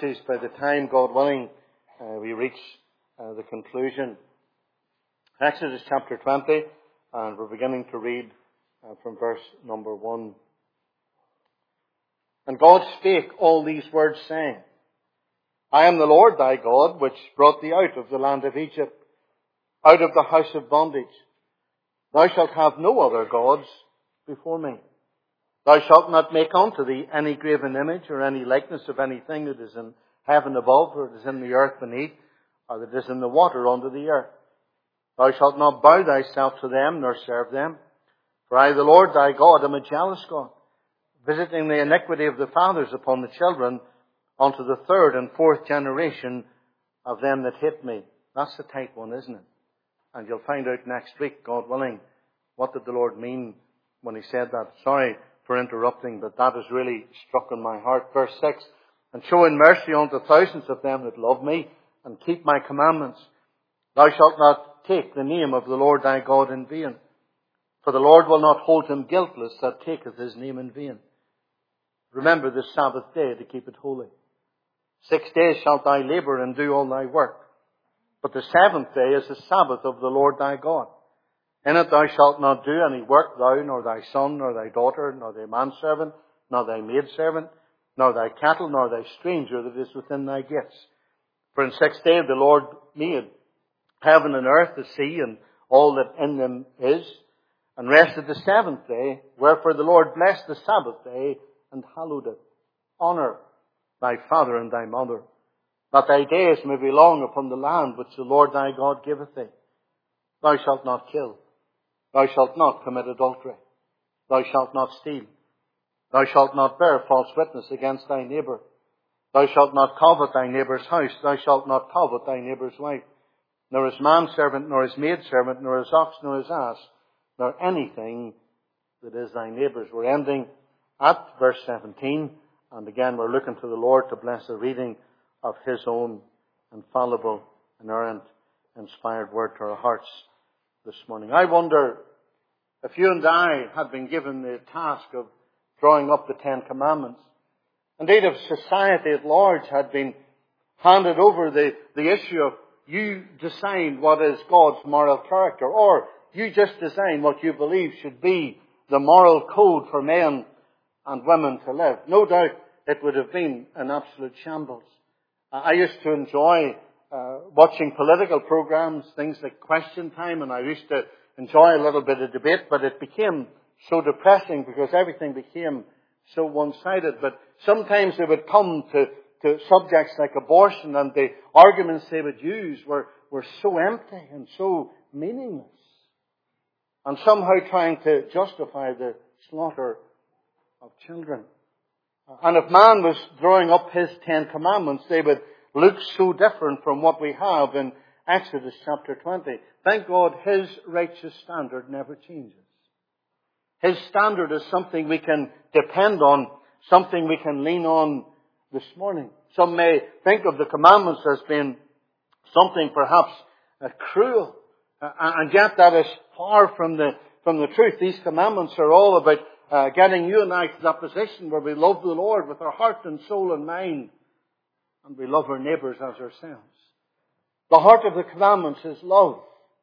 passage by the time, God willing, we reach the conclusion. Exodus chapter 20, and we're beginning to read from verse number 1. And God spake all these words, saying, I am the Lord thy God, which brought thee out of the land of Egypt, out of the house of bondage. Thou shalt have no other gods before me. Thou shalt not make unto thee any graven image or any likeness of anything that is in heaven above, or that is in the earth beneath, or that is in the water under the earth. Thou shalt not bow thyself to them, nor serve them. For I, the Lord thy God, am a jealous God, visiting the iniquity of the fathers upon the children, unto the third and fourth generation of them that hate me. That's the tight one, isn't it? And you'll find out next week, God willing, what did the Lord mean when he said that. Sorry for interrupting, but that has really struck in my heart. Verse 6, and showing mercy unto thousands of them that love me, and keep my commandments. Thou shalt not take the name of the Lord thy God in vain. For the Lord will not hold him guiltless that taketh his name in vain. Remember the Sabbath day to keep it holy. 6 days shalt thou labour and do all thy work. But the seventh day is the Sabbath of the Lord thy God. In it thou shalt not do any work, thou, nor thy son, nor thy daughter, nor thy manservant, nor thy maidservant, nor thy cattle, nor thy stranger that is within thy gates. For in 6 days the Lord made heaven and earth, the sea, and all that in them is, and rested the seventh day. Wherefore the Lord blessed the Sabbath day, and hallowed it. Honour thy father and thy mother, that thy days may be long upon the land which the Lord thy God giveth thee. Thou shalt not kill. Thou shalt not commit adultery. Thou shalt not steal. Thou shalt not bear false witness against thy neighbour. Thou shalt not covet thy neighbour's house. Thou shalt not covet thy neighbour's wife, nor his manservant, nor his maidservant, nor his ox, nor his ass, nor anything that is thy neighbour's. We're ending at verse 17, and again we're looking to the Lord to bless the reading of his own infallible, inerrant, inspired word to our hearts this morning. I wonder if you and I had been given the task of drawing up the Ten Commandments. Indeed, if society at large had been handed over the issue of you decide what is God's moral character, or you just design what you believe should be the moral code for men and women to live, no doubt it would have been an absolute shambles. I used to enjoy watching political programs, things like Question Time, and I used to enjoy a little bit of debate, but it became so depressing because everything became so one-sided. But sometimes they would come to subjects like abortion, and the arguments they would use were so empty and so meaningless, and somehow trying to justify the slaughter of children. And if man was drawing up his Ten Commandments, they would look so different from what we have in Exodus chapter 20. Thank God his righteous standard never changes. His standard is something we can depend on, something we can lean on this morning. Some may think of the commandments as being something perhaps cruel, and yet that is far from the truth. These commandments are all about getting you and I to that position where we love the Lord with our heart and soul and mind, and we love our neighbours as ourselves. The heart of the commandments is love.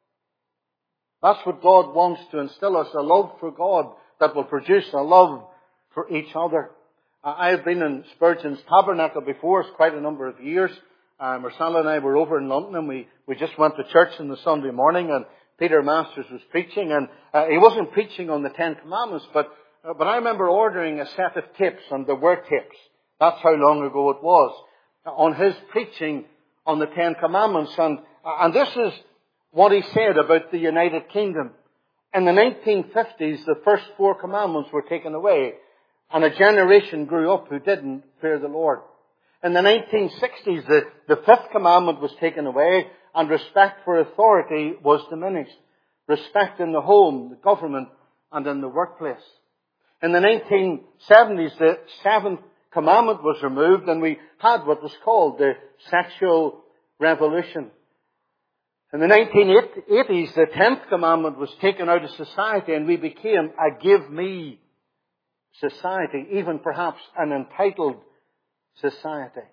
That's what God wants to instill us, a love for God that will produce a love for each other. I have been in Spurgeon's Tabernacle before. It's quite a number of years. Marcella and I were over in London, and we just went to church on the Sunday morning, and Peter Masters was preaching, and he wasn't preaching on the Ten Commandments, but I remember ordering a set of tapes, and there were tapes. That's how long ago it was, on his preaching on the Ten Commandments. And this is what he said about the United Kingdom. In the 1950s, the first 4 commandments were taken away, and a generation grew up who didn't fear the Lord. In the 1960s, the 5th commandment was taken away, and respect for authority was diminished. Respect in the home, the government, and in the workplace. In the 1970s, the 7th commandment was removed, and we had what was called the sexual revolution. In the 1980s, the 10th commandment was taken out of society, and we became a give me society, even perhaps an entitled society.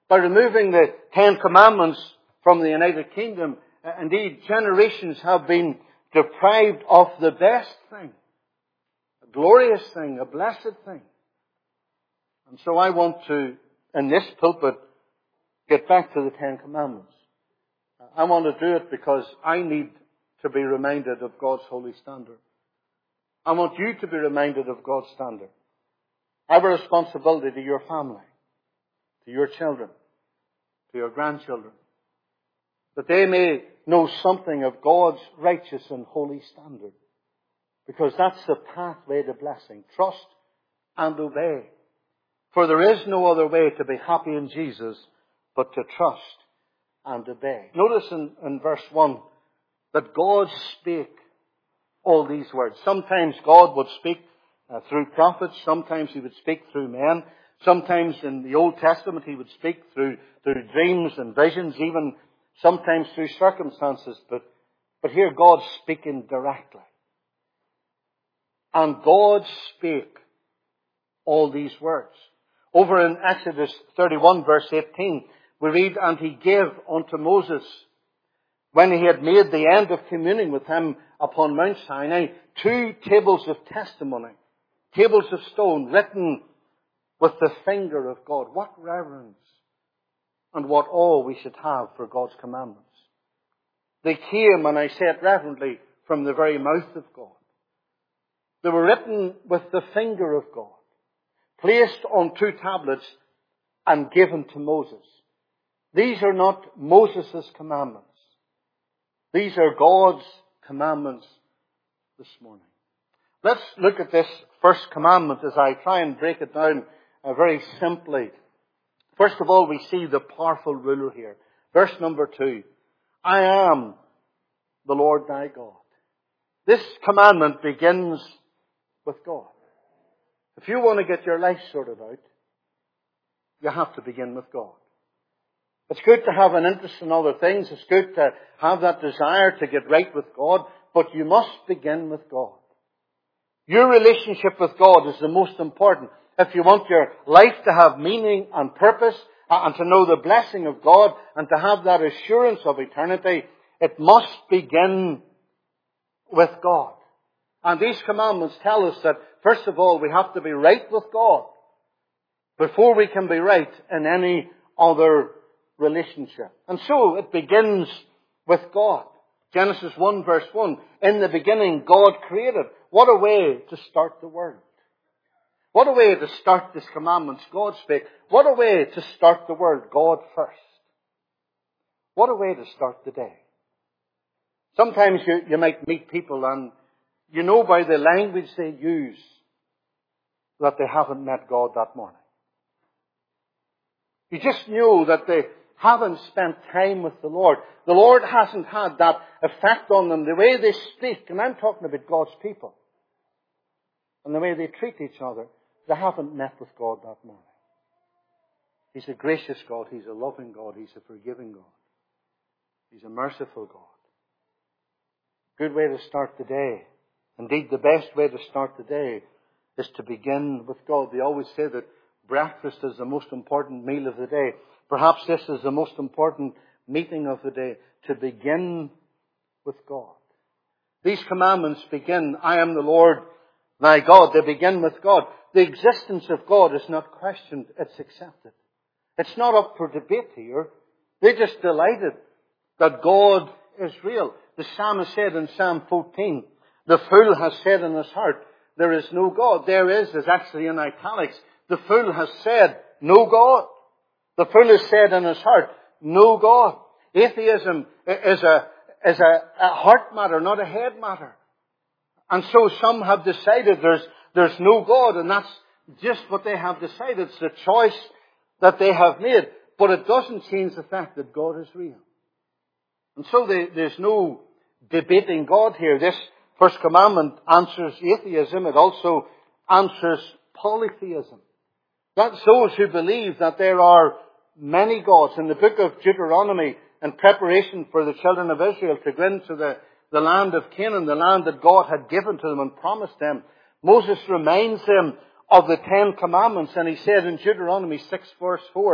By removing the Ten Commandments from the United Kingdom, indeed, generations have been deprived of the best thing, a glorious thing, a blessed thing. And so I want to, in this pulpit, get back to the Ten Commandments. I want to do it because I need to be reminded of God's holy standard. I want you to be reminded of God's standard. I have a responsibility to your family, to your children, to your grandchildren, that they may know something of God's righteous and holy standard. Because that's the pathway to blessing. Trust and obey. For there is no other way to be happy in Jesus but to trust and obey. Notice in verse 1 that God spake all these words. Sometimes God would speak through prophets. Sometimes He would speak through men. Sometimes in the Old Testament He would speak through dreams and visions, even sometimes through circumstances. But here God's speaking directly. And God spake all these words. Over in Exodus 31 verse 18, we read, "And He gave unto Moses, when he had made the end of communing with him upon Mount Sinai, 2 tables of testimony, tables of stone written with the finger of God." What reverence and what awe we should have for God's commandments. They came, and I say it reverently, from the very mouth of God. They were written with the finger of God, placed on 2 tablets and given to Moses. These are not Moses' commandments. These are God's commandments this morning. Let's look at this first commandment as I try and break it down very simply. First of all, we see the powerful ruler here. Verse number 2. "I am the Lord thy God." This commandment begins with God. If you want to get your life sorted out, you have to begin with God. It's good to have an interest in other things. It's good to have that desire to get right with God. But you must begin with God. Your relationship with God is the most important. If you want your life to have meaning and purpose, and to know the blessing of God, and to have that assurance of eternity, it must begin with God. And these commandments tell us that, first of all, we have to be right with God before we can be right in any other relationship. And so it begins with God. Genesis 1 verse 1. "In the beginning God created." What a way to start the world. What a way to start these commandments. God spake. What a way to start the world. God first. What a way to start the day. Sometimes you might meet people and you know by the language they use that they haven't met God that morning. You just know that they haven't spent time with the Lord. The Lord hasn't had that effect on them. The way they speak, and I'm talking about God's people, and the way they treat each other, they haven't met with God that morning. He's a gracious God. He's a loving God. He's a forgiving God. He's a merciful God. Good way to start the day. Indeed, the best way to start the day is to begin with God. They always say that breakfast is the most important meal of the day. Perhaps this is the most important meeting of the day, to begin with God. These commandments begin, "I am the Lord thy God." They begin with God. The existence of God is not questioned, it's accepted. It's not up for debate here. They're just delighted that God is real. The psalmist said in Psalm 14, "The fool has said in his heart, there is no God." There is actually in italics. The fool has said, "No God." The fool has said in his heart, "No God." Atheism is a heart matter, not a head matter. And so some have decided there's no God, and that's just what they have decided. It's the choice that they have made. But it doesn't change the fact that God is real. And so there's no debating God here. This first commandment answers atheism. It also answers polytheism. That's those who believe that there are many gods. In the book of Deuteronomy, in preparation for the children of Israel to go into the land of Canaan, the land that God had given to them and promised them, Moses reminds them of the 10 Commandments. And he said in Deuteronomy 6 verse 4,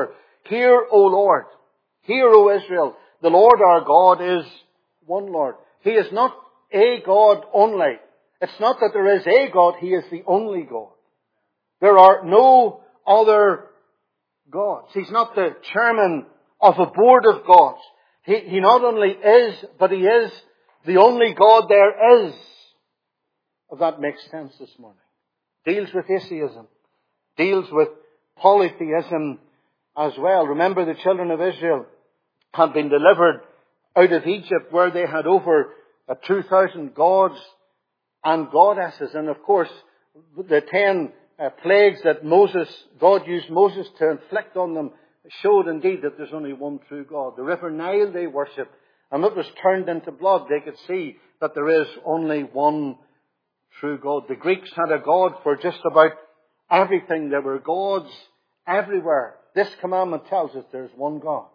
Hear, O Lord. Hear, O Israel. The Lord our God is one Lord. He is not a God only. It's not that there is a God. He is the only God. There are no other gods. He's not the chairman of a board of gods. He not only is, but He is the only God there is. If that makes sense this morning. Deals with atheism. Deals with polytheism as well. Remember, the children of Israel had been delivered out of Egypt, where they had over 2,000 gods and goddesses. And of course, the 10 plagues that God used Moses to inflict on them showed indeed that there's only one true God. The river Nile they worship, and it was turned into blood. They could see that there is only one true God. The Greeks had a God for just about everything. There were gods everywhere. This commandment tells us there's one God,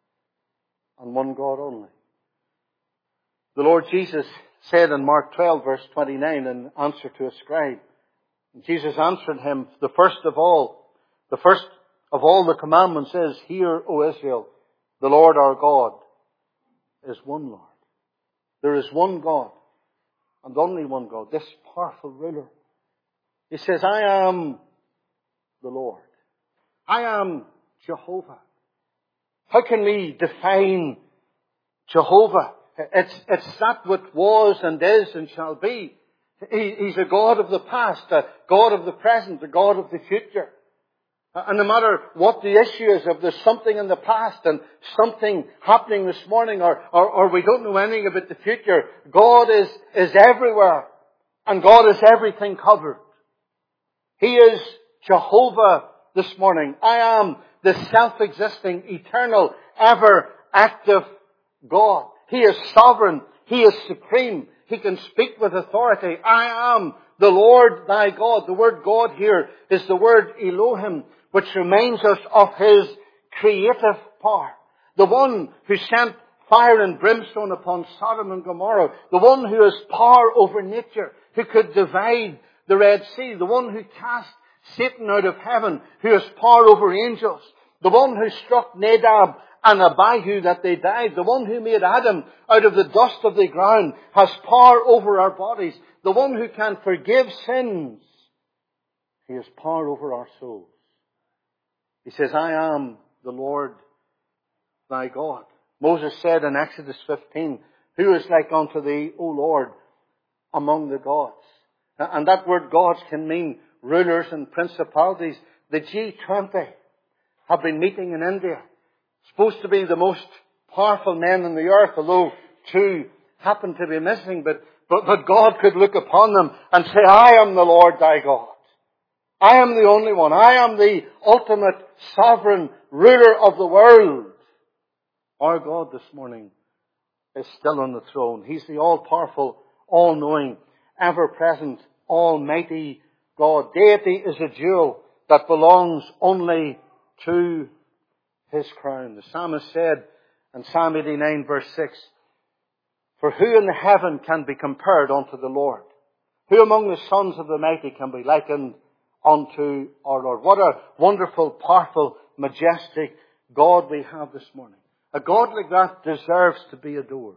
and one God only. The Lord Jesus said in Mark 12 verse 29 in answer to a scribe, Jesus answered him, the first of all the commandments is, Hear, O Israel, the Lord our God is one Lord. There is one God, and only one God, this powerful ruler. He says, I am the Lord. I am Jehovah. How can we define Jehovah? It's that which was and is and shall be. He's a God of the past, a God of the present, a God of the future. And no matter what the issue is, if there's something in the past and something happening this morning, or we don't know anything about the future, God is everywhere, and God is everything covered. He is Jehovah this morning. I am the self-existing, eternal, ever-active God. He is sovereign. He is supreme. He can speak with authority. I am the Lord thy God. The word God here is the word Elohim, which reminds us of His creative power. The one who sent fire and brimstone upon Sodom and Gomorrah. The one who has power over nature, who could divide the Red Sea. The one who cast Satan out of heaven, who has power over angels. The one who struck Nadab and Abihu that they died. The one who made Adam out of the dust of the ground has power over our bodies. The one who can forgive sins. He has power over our souls. He says, I am the Lord thy God. Moses said in Exodus 15, Who is like unto thee, O Lord, among the gods? And that word gods can mean rulers and principalities. The G20 have been meeting in India. Supposed to be the most powerful men on the earth, although two happen to be missing. But God could look upon them and say, I am the Lord thy God. I am the only one. I am the ultimate sovereign ruler of the world. Our God this morning is still on the throne. He's the all-powerful, all-knowing, ever-present, almighty God. Deity is a jewel that belongs only to His crown. The psalmist said in Psalm 89 verse 6, For who in the heaven can be compared unto the Lord? Who among the sons of the mighty can be likened unto our Lord? What a wonderful, powerful, majestic God we have this morning. A God like that deserves to be adored.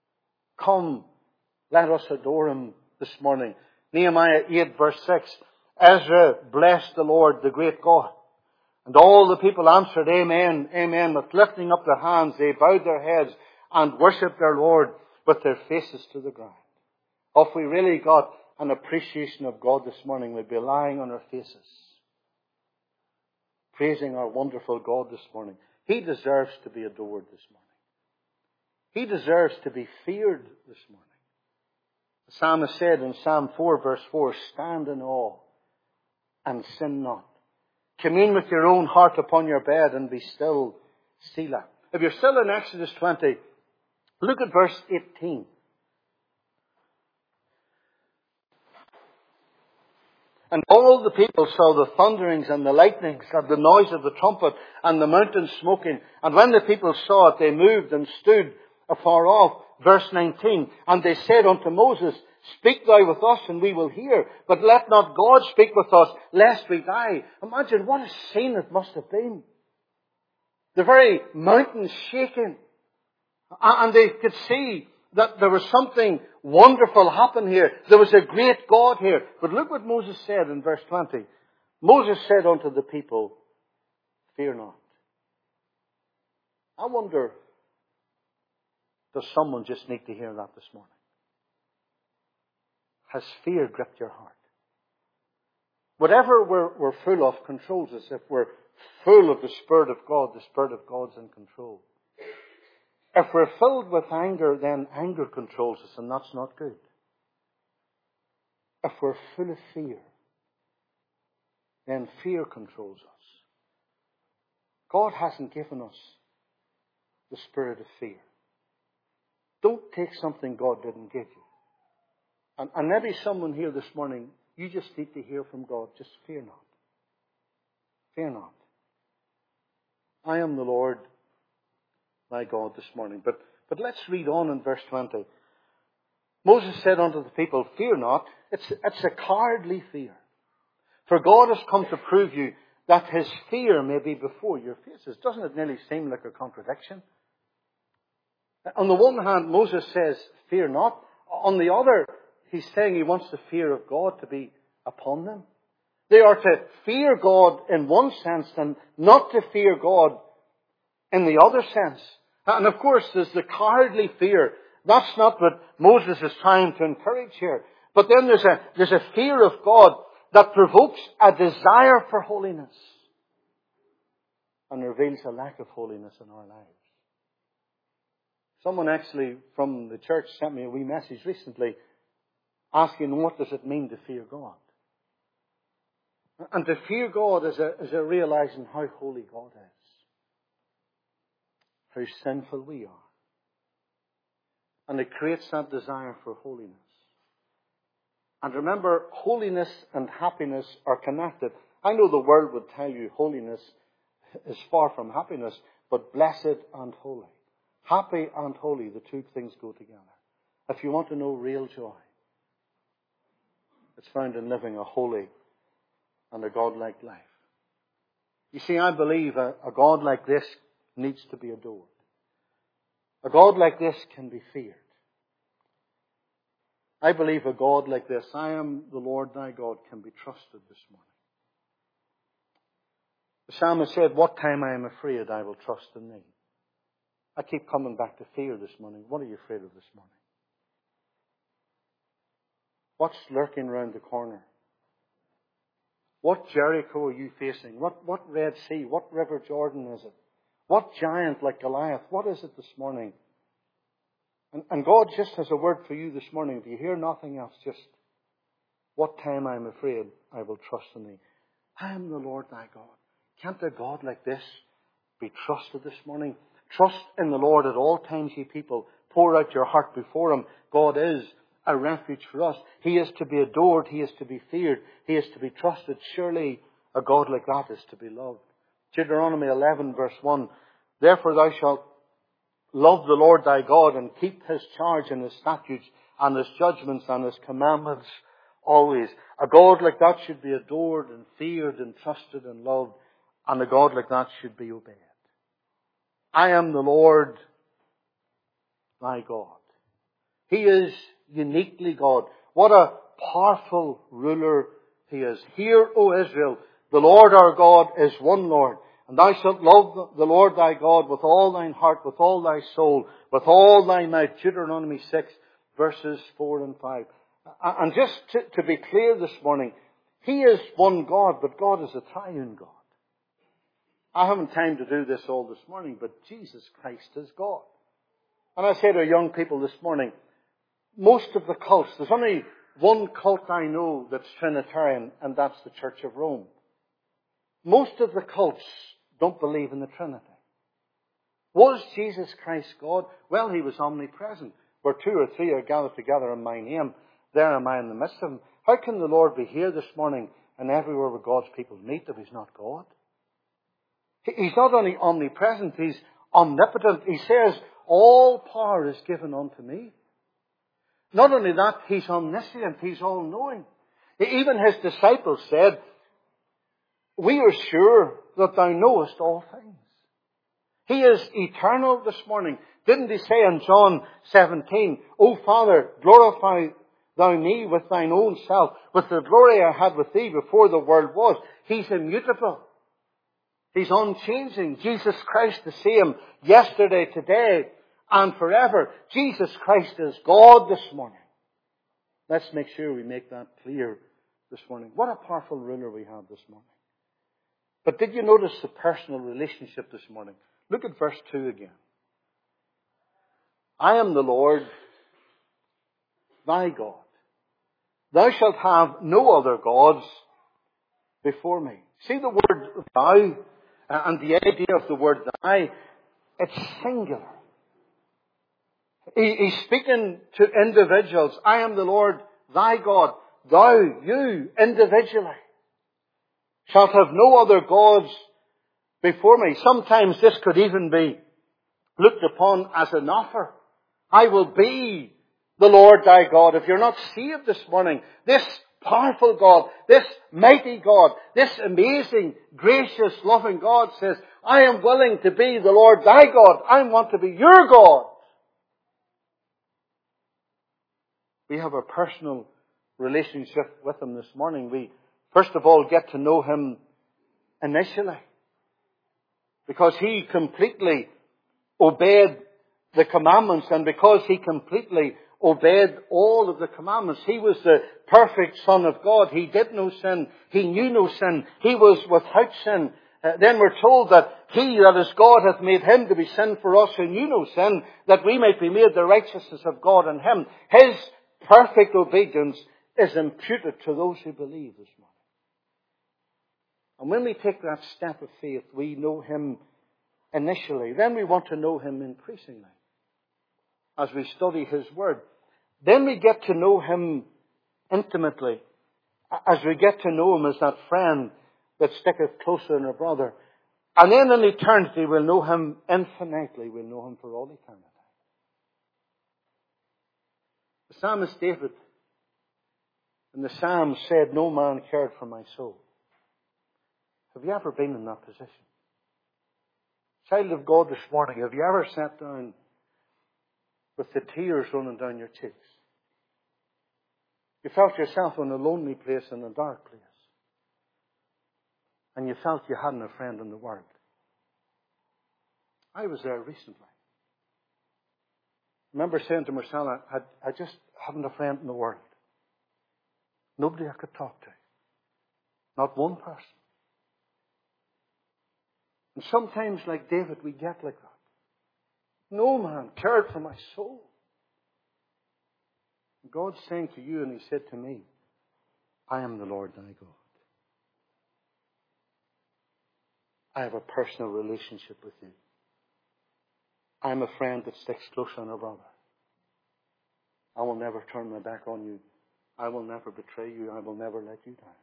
Come, let us adore Him this morning. Nehemiah 8 verse 6, Ezra blessed the Lord, the great God. And all the people answered, Amen, Amen. With lifting up their hands, they bowed their heads and worshipped their Lord with their faces to the ground. If we really got an appreciation of God this morning, we'd be lying on our faces, praising our wonderful God this morning. He deserves to be adored this morning. He deserves to be feared this morning. The psalmist said in Psalm 4 verse 4, Stand in awe and sin not. Commune with your own heart upon your bed and be still, Selah. If you're still in Exodus 20, look at verse 18. And all the people saw the thunderings and the lightnings and the noise of the trumpet and the mountain smoking. And when the people saw it, they moved and stood afar off. Verse 19. And they said unto Moses, Speak thou with us, and we will hear. But let not God speak with us, lest we die. Imagine what a scene it must have been. The very mountains shaking. And they could see that there was something wonderful happen here. There was a great God here. But look what Moses said in verse 20. Moses said unto the people, fear not. I wonder, does someone just need to hear that this morning? Has fear gripped your heart? Whatever we're full of controls us. If we're full of the Spirit of God, the Spirit of God's in control. If we're filled with anger, then anger controls us, and that's not good. If we're full of fear, then fear controls us. God hasn't given us the spirit of fear. Don't take something God didn't give you. And maybe someone here this morning, you just need to hear from God. Just fear not. Fear not. I am the Lord thy God this morning. But let's read on in verse 20. Moses said unto the people, fear not. It's a cowardly fear. For God has come to prove you that his fear may be before your faces. Doesn't it nearly seem like a contradiction? On the one hand, Moses says, fear not. On the other, he's saying he wants the fear of God to be upon them. They are to fear God in one sense and not to fear God in the other sense. And of course, there's the cowardly fear. That's not what Moses is trying to encourage here. But then there's a fear of God that provokes a desire for holiness and reveals a lack of holiness in our lives. Someone actually from the church sent me a wee message recently asking, what does it mean to fear God? And to fear God is a realizing how holy God is. How sinful we are. And it creates that desire for holiness. And remember, holiness and happiness are connected. I know the world would tell you holiness is far from happiness, but blessed and holy. Happy and holy, the two things go together. If you want to know real joy, it's found in living a holy and a God-like life. You see, I believe a God like this needs to be adored. A God like this can be feared. I believe a God like this, I am the Lord thy God, can be trusted this morning. The psalmist said, what time I am afraid, I will trust in thee. I keep coming back to fear this morning. What are you afraid of this morning? What's lurking round the corner? What Jericho are you facing? What Red Sea? What River Jordan is it? What giant like Goliath? What is it this morning? And God just has a word for you this morning. If you hear nothing else, just, what time I am afraid, I will trust in thee. I am the Lord thy God. Can't a God like this be trusted this morning? Trust in the Lord at all times, ye people. Pour out your heart before him. God is a refuge for us. He is to be adored. He is to be feared. He is to be trusted. Surely a God like that is to be loved. Deuteronomy 11 verse 1. Therefore thou shalt love the Lord thy God and keep his charge and his statutes and his judgments and his commandments always. A God like that should be adored and feared and trusted and loved. And a God like that should be obeyed. I am the Lord thy God. He is uniquely God. What a powerful ruler he is. Hear, O Israel, the Lord our God is one Lord. And thou shalt love the Lord thy God with all thine heart, with all thy soul, with all thy might. Deuteronomy 6 verses 4 and 5. And just to be clear this morning, he is one God, but God is a triune God. I haven't time to do this all this morning, but Jesus Christ is God. And I say to young people this morning, most of the cults, there's only one cult I know that's Trinitarian, and that's the Church of Rome. Most of the cults don't believe in the Trinity. Was Jesus Christ God? Well, he was omnipresent. Where two or three are gathered together in my name, there am I in the midst of them. How can the Lord be here this morning and everywhere where God's people meet if he's not God? He's not only omnipresent, he's omnipotent. He says, all power is given unto me. Not only that, he's omniscient, he's all-knowing. Even his disciples said, we are sure that thou knowest all things. He is eternal this morning. Didn't he say in John 17, O Father, glorify thou me with thine own self, with the glory I had with thee before the world was. He's immutable. He's unchanging. Jesus Christ the same yesterday, today, and forever. Jesus Christ is God this morning. Let's make sure we make that clear this morning. What a powerful ruler we have this morning. But did you notice the personal relationship this morning? Look at verse 2 again. I am the Lord, thy God. Thou shalt have no other gods before me. See the word thou and the idea of the word thy, it's singular. He's speaking to individuals. I am the Lord, thy God. Thou, you, individually, shalt have no other gods before me. Sometimes this could even be looked upon as an offer. I will be the Lord thy God. If you're not saved this morning, this powerful God, this mighty God, this amazing, gracious, loving God says, I am willing to be the Lord thy God. I want to be your God. We have a personal relationship with Him this morning. We, first of all, get to know Him initially, because He completely obeyed the commandments, and because He completely obeyed all of the commandments. He was the perfect Son of God. He did no sin. He knew no sin. He was without sin. Then we're told that He, that is God, hath made Him to be sin for us who knew no sin, that we might be made the righteousness of God in Him. His perfect obedience is imputed to those who believe this morning. And when we take that step of faith, we know Him initially. Then we want to know Him increasingly as we study His Word. Then we get to know Him intimately, as we get to know Him as that friend that sticketh closer than a brother. And then in eternity we'll know Him infinitely. We'll know Him for all eternity. The psalmist David in the Psalms said, no man cared for my soul. Have you ever been in that position? Child of God this morning, have you ever sat down with the tears running down your cheeks? You felt yourself in a lonely place, in a dark place. And you felt you hadn't a friend in the world. I was there recently. I remember saying to Marcella, I just haven't a friend in the world. Nobody I could talk to. Not one person. And sometimes, like David, we get like that. No man cared for my soul. God's saying to you, and He said to me, I am the Lord thy God. I have a personal relationship with you. I'm a friend that sticks closer than a brother. I will never turn my back on you. I will never betray you. I will never let you down.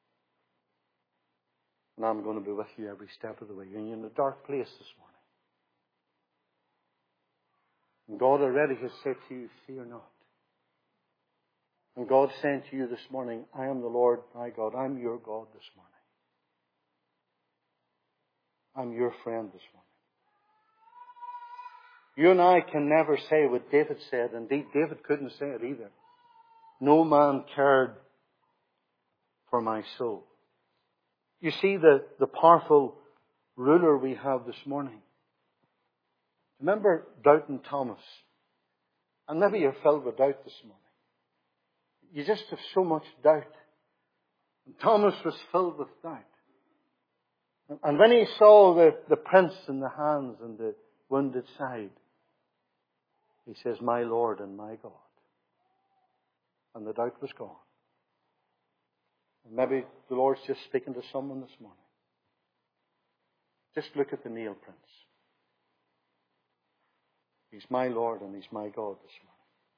And I'm going to be with you every step of the way. And you're in a dark place this morning. And God already has said to you, fear not. And God's saying to you this morning, I am the Lord thy God. I'm your God this morning. I'm your friend this morning. You and I can never say what David said. Indeed, David couldn't say it either. No man cared for my soul. You see the powerful ruler we have this morning. Remember doubting Thomas. And maybe you're filled with doubt this morning. You just have so much doubt. And Thomas was filled with doubt. And when he saw the prints in the hands and the wounded side, he says, my Lord and my God. And the doubt was gone. And maybe the Lord's just speaking to someone this morning. Just look at the nail prints. He's my Lord and He's my God this morning.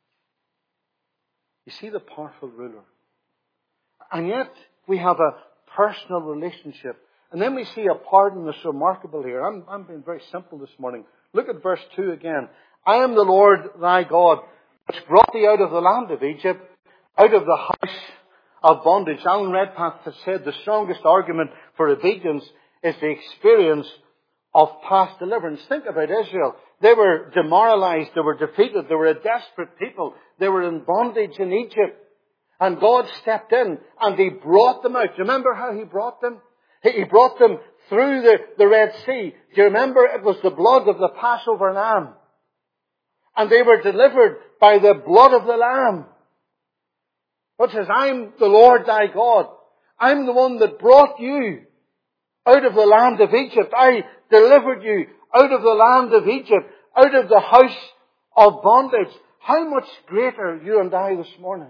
You see the powerful ruler. And yet we have a personal relationship. And then we see a pardon that's remarkable here. I'm being very simple this morning. Look at verse 2 again. I am the Lord thy God, which brought thee out of the land of Egypt, out of the house of bondage. Alan Redpath has said the strongest argument for obedience is the experience of past deliverance. Think about Israel. They were demoralized. They were defeated. They were a desperate people. They were in bondage in Egypt. And God stepped in and He brought them out. Do you remember how He brought them? He brought them through the Red Sea. Do you remember? It was the blood of the Passover lamb. And they were delivered by the blood of the lamb. It says, I'm the Lord thy God. I'm the one that brought you out of the land of Egypt. I delivered you out of the land of Egypt, out of the house of bondage. How much greater you and I this morning?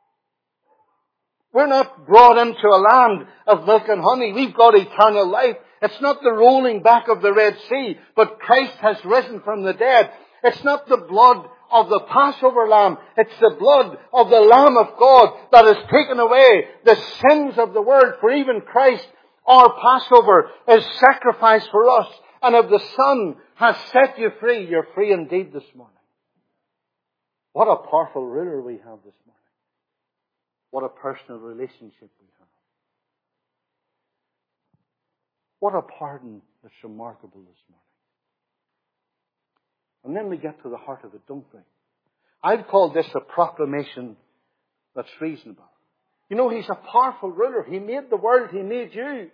We're not brought into a land of milk and honey. We've got eternal life. It's not the rolling back of the Red Sea, but Christ has risen from the dead. It's not the blood of the Passover lamb. It's the blood of the Lamb of God that has taken away the sins of the world. For even Christ, our Passover, is sacrificed for us. And if the Son has set you free, you're free indeed this morning. What a powerful ruler we have this morning. What a personal relationship we have. What a pardon that's remarkable this morning. And then we get to the heart of it, don't we? I'd call this a proclamation that's reasonable. You know, He's a powerful ruler. He made the world. He made you.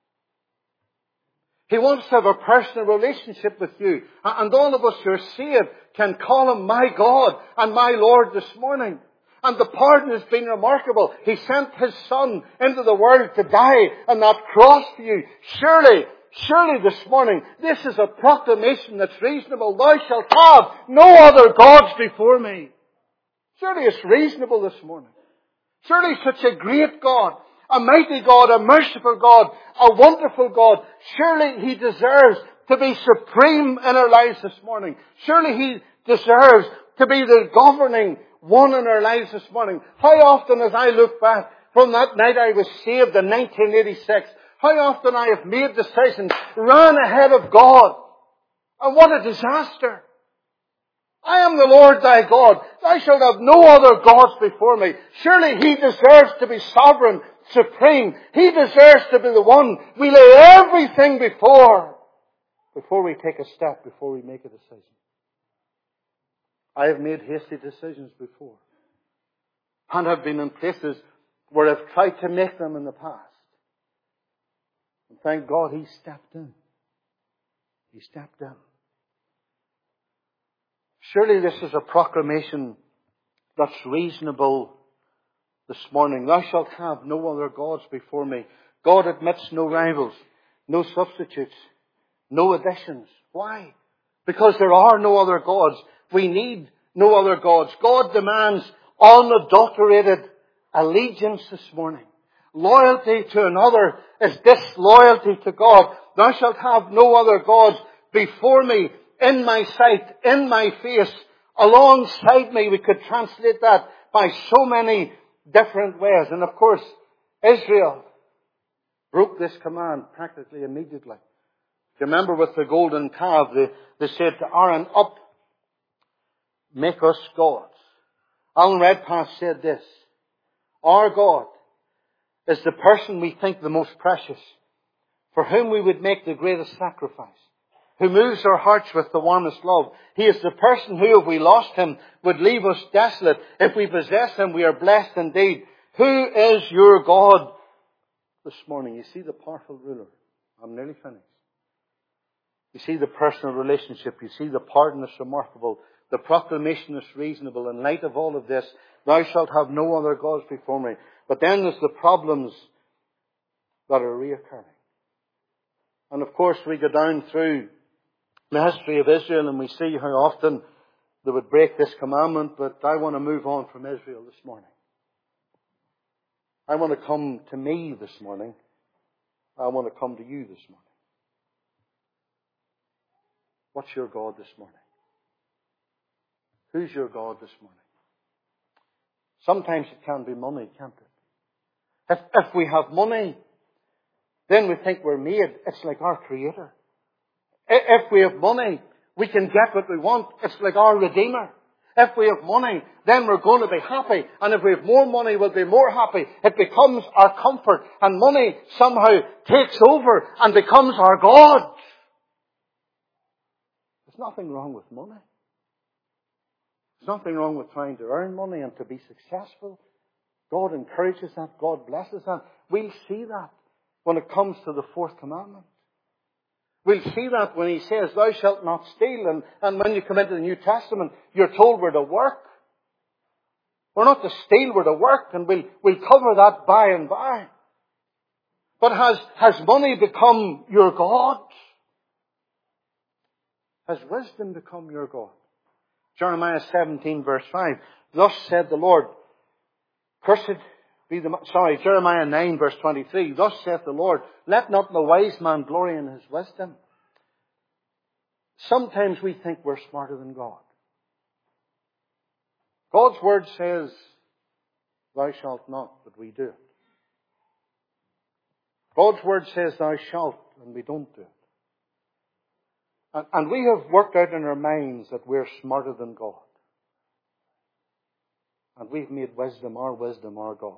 He wants to have a personal relationship with you. And all of us who are saved can call Him my God and my Lord this morning. And the pardon has been remarkable. He sent His Son into the world to die on that cross for you. Surely this morning, this is a proclamation that's reasonable. Thou shalt have no other gods before me. Surely it's reasonable this morning. Surely such a great God, a mighty God, a merciful God, a wonderful God. Surely He deserves to be supreme in our lives this morning. Surely He deserves to be the governing one in our lives this morning. How often as I look back from that night I was saved in 1986, how often I have made decisions, ran ahead of God. And what a disaster. I am the Lord thy God. Thou shalt have no other gods before me. Surely He deserves to be sovereign, supreme. He deserves to be the one we lay everything before we take a step, before we make a decision. I have made hasty decisions before. And have been in places where I've tried to make them in the past. And thank God He stepped in. He stepped in. Surely this is a proclamation that's reasonable this morning. Thou shalt have no other gods before me. God admits no rivals, no substitutes, no additions. Why? Because there are no other gods. We need no other gods. God demands unadulterated allegiance this morning. Loyalty to another is disloyalty to God. Thou shalt have no other gods before me, in my sight, in my face, alongside me. We could translate that by so many different ways. And of course, Israel broke this command practically immediately. Do you remember with the golden calf, they said to Aaron, up, make us gods. Alan Redpath said this, our God is the person we think the most precious, for whom we would make the greatest sacrifice, who moves our hearts with the warmest love. He is the person who, if we lost Him, would leave us desolate. If we possess Him, we are blessed indeed. Who is your God this morning? You see the powerful ruler. I'm nearly finished. You see the personal relationship. You see the pardon that's remarkable. The proclamation is reasonable. In light of all of this, thou shalt have no other gods before me. But then there's the problems that are reoccurring. And of course we go down through the history of Israel and we see how often they would break this commandment. But I want to move on from Israel this morning. I want to come to me this morning. I want to come to you this morning. What's your God this morning? Who's your God this morning? Sometimes it can be money, can't it? If we have money, then we think we're made. It's like our Creator. If we have money, we can get what we want. It's like our Redeemer. If we have money, then we're going to be happy. And if we have more money, we'll be more happy. It becomes our comfort. And money somehow takes over and becomes our God. nothing wrong with money. There's nothing wrong with trying to earn money and to be successful. God encourages that. God blesses that. We'll see that when it comes to the fourth commandment. We'll see that when He says, thou shalt not steal. And when you come into the New Testament, you're told we're to work. We're not to steal, we're to work. And we'll cover that by and by. But has money become your God? Has wisdom become your God? Jeremiah 17 verse 5. Thus said the Lord, Jeremiah 9 verse 23. Thus saith the Lord, let not the wise man glory in his wisdom. Sometimes we think we're smarter than God. God's word says, thou shalt not, but we do it. God's word says, thou shalt, and we don't do it. And we have worked out in our minds that we're smarter than God. And we've made wisdom our God.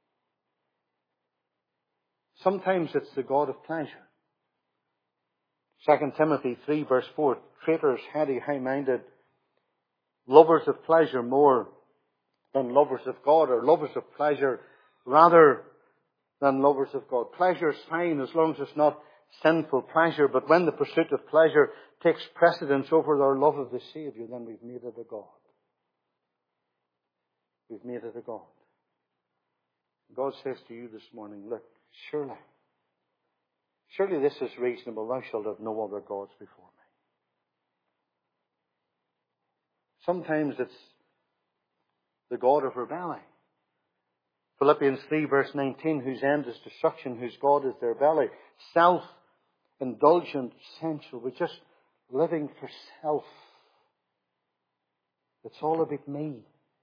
Sometimes it's the God of pleasure. 2 Timothy 3 verse 4, traitors, heady, high-minded, lovers of pleasure more than lovers of God, or lovers of pleasure rather than lovers of God. Pleasure is fine as long as it's not sinful pleasure, but when the pursuit of pleasure takes precedence over our love of the Saviour, then we've made it a God. We've made it a God. God says to you this morning, look, surely this is reasonable. Thou shalt have no other gods before me. Sometimes it's the God of rebellion. Philippians 3 verse 19, whose end is destruction, whose God is their belly. Self-indulgent, sensual. We're just living for self. It's all about me.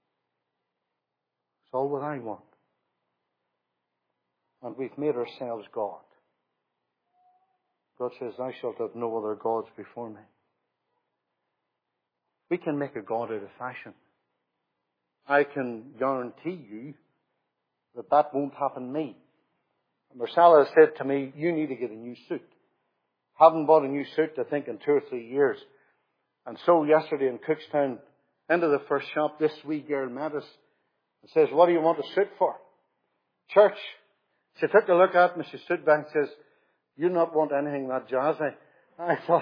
It's all what I want. And we've made ourselves God. God says, thou shalt have no other gods before me. We can make a God out of fashion. I can guarantee you that won't happen to me. Marcella said to me, you need to get a new suit. Haven't bought a new suit, I think, in 2 or 3 years. And so yesterday in Cookstown, into the first shop, this wee girl met us and says, what do you want a suit for? Church. She took a look at me, she stood back and says, you not want anything that jazzy. I thought,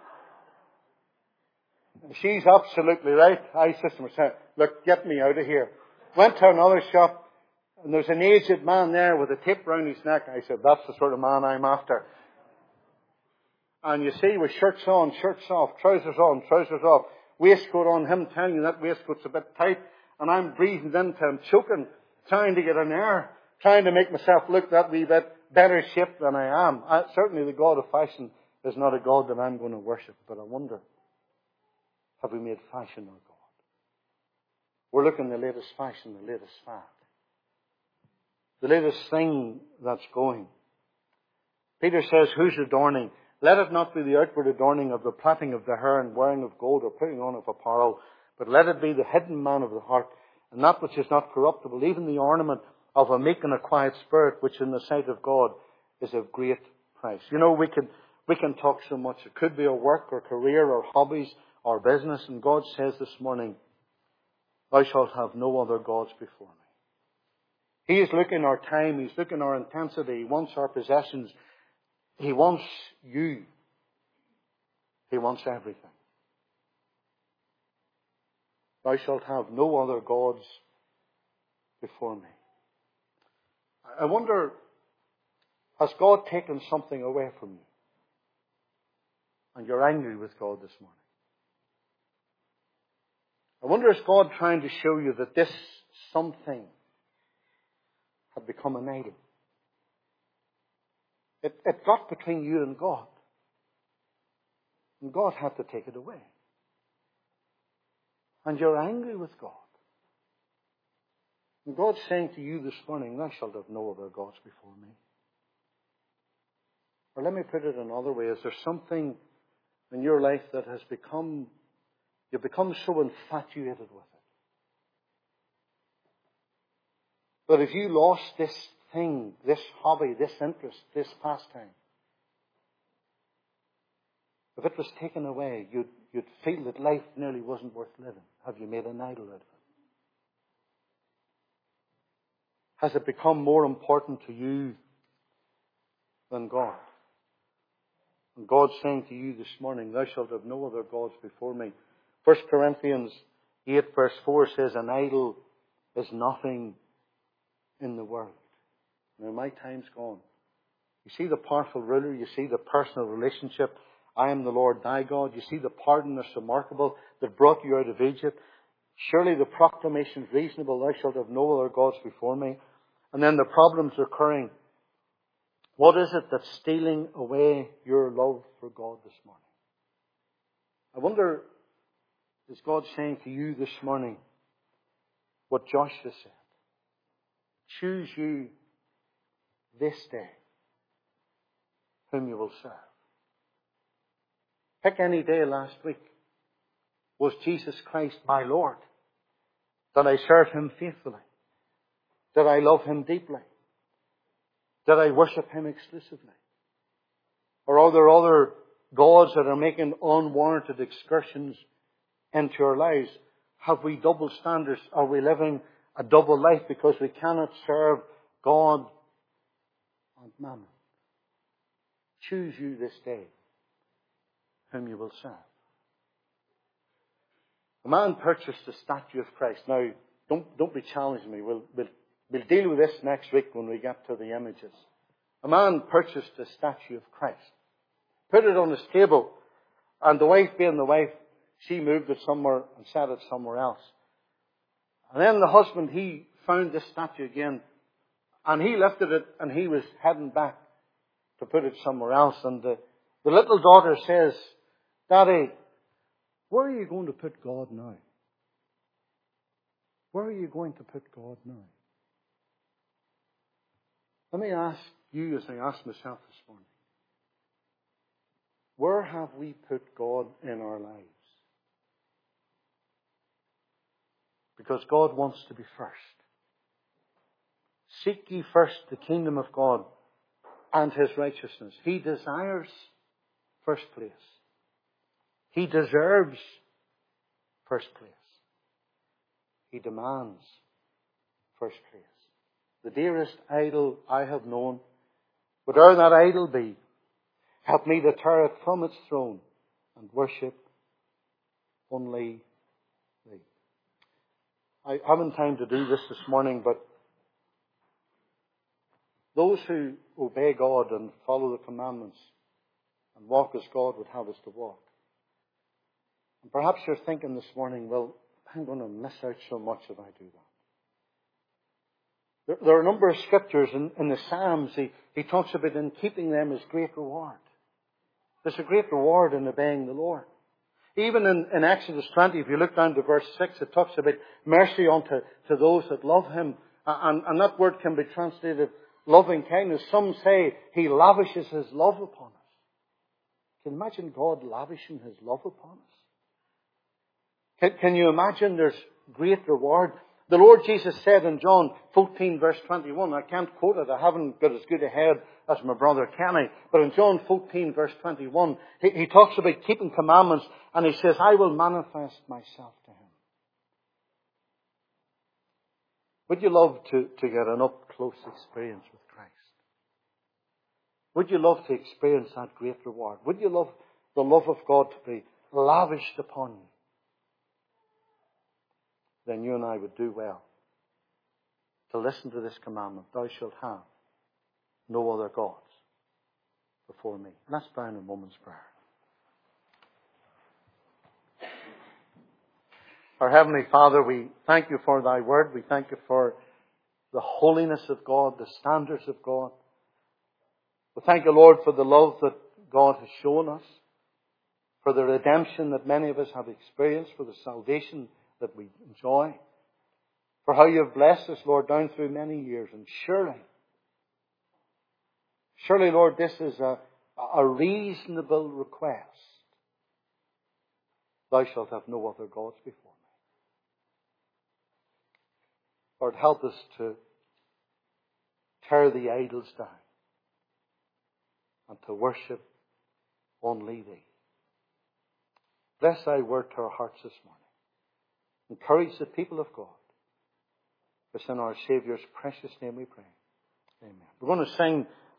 she's absolutely right. I said to myself, look, get me out of here. Went to another shop, and there's an aged man there with a tape round his neck. I said, that's the sort of man I'm after. And you see, with shirts on, shirts off, trousers on, trousers off, waistcoat on, him telling you that waistcoat's a bit tight, and I'm breathing into him, choking, trying to get an air, trying to make myself look that wee bit better shape than I am. Certainly the God of fashion is not a God that I'm going to worship, but I wonder, have we made fashion our God? We're looking at the latest fashion, the latest fad. The latest thing that's going. Peter says, whose adorning? Let it not be the outward adorning of the plaiting of the hair and wearing of gold or putting on of apparel, but let it be the hidden man of the heart, and that which is not corruptible, even the ornament of a meek and a quiet spirit, which in the sight of God is of great price. You know, we can talk so much. It could be our work or career or hobbies or business, and God says this morning, thou shalt have no other gods before me. He is looking our time, He's looking our intensity, He wants our possessions, He wants you. He wants everything. Thou shalt have no other gods before me. I wonder, has God taken something away from you? And you're angry with God this morning. I wonder, is God trying to show you that this something had become an idol? It got between you and God. And God had to take it away. And you're angry with God. And God's saying to you this morning, thou shalt have no other gods before me. Or let me put it another way. Is there something in your life that has become, you've become so infatuated with it, that if you lost this thing, this hobby, this interest, this pastime, if it was taken away, you'd feel that life nearly wasn't worth living? Have you made an idol out of it? Has it become more important to you than God? And God's saying to you this morning, thou shalt have no other gods before me. 1 Corinthians 8 verse 4 says, an idol is nothing in the world. Now my time's gone. You see the powerful ruler, you see the personal relationship. I am the Lord thy God. You see the pardon that's remarkable that brought you out of Egypt. Surely the proclamation is reasonable, thou shalt have no other gods before me. And then the problems occurring. What is it that's stealing away your love for God this morning? I wonder, is God saying to you this morning what Joshua said? Choose you this day whom you will serve. Pick any day last week. Was Jesus Christ my Lord? Did I serve Him faithfully? Did I love Him deeply? Did I worship Him exclusively? Or are there other gods that are making unwarranted excursions into our lives? Have we double standards? Are we living a double life because we cannot serve God and mammon? Choose you this day whom you will serve. A man purchased a statue of Christ. Now, don't be challenging me. We'll deal with this next week when we get to the images. A man purchased a statue of Christ, put it on his table, and the wife, being the wife, she moved it somewhere and set it somewhere else. And then the husband, he found this statue again, and he lifted it, and he was heading back to put it somewhere else. And the little daughter says, Daddy, where are you going to put God now? Where are you going to put God now? Let me ask you as I ask myself this morning. Where have we put God in our lives? Because God wants to be first. Seek ye first the kingdom of God and His righteousness. He desires first place. He deserves first place. He demands first place. The dearest idol I have known, whatever that idol be, help me to tear it from its throne and worship only Thee. I haven't time to do this morning, but those who obey God and follow the commandments and walk as God would have us to walk. And perhaps you're thinking this morning, well, I'm going to miss out so much if I do that. There are a number of scriptures in the Psalms. He talks about in keeping them as great reward. There's a great reward in obeying the Lord. Even in Exodus 20, if you look down to verse 6, it talks about mercy unto those that love Him. And that word can be translated loving kindness. Some say He lavishes His love upon us. Can you imagine God lavishing His love upon us? Can you imagine there's great reward? The Lord Jesus said in John 14 verse 21, I can't quote it, I haven't got as good a head as my brother Kenny, but in John 14 verse 21, he talks about keeping commandments, and He says, I will manifest myself to Him. Would you love to get an up-close experience with Christ? Would you love to experience that great reward? Would you love the love of God to be lavished upon you? Then you and I would do well to listen to this commandment. Thou shalt have no other gods before me. Let's bow in a moment's prayer. Our Heavenly Father, we thank You for Thy word. We thank You for the holiness of God, the standards of God. We thank You, Lord, for the love that God has shown us, for the redemption that many of us have experienced, for the salvation that we enjoy, for how You have blessed us, Lord, down through many years. And surely, Lord, this is a reasonable request. Thou shalt have no other gods before me. Lord, help us to tear the idols down and to worship only Thee. Bless thy word to our hearts this morning. Encourage the people of God. It's in our Saviour's precious name we pray. Amen. We're going to sing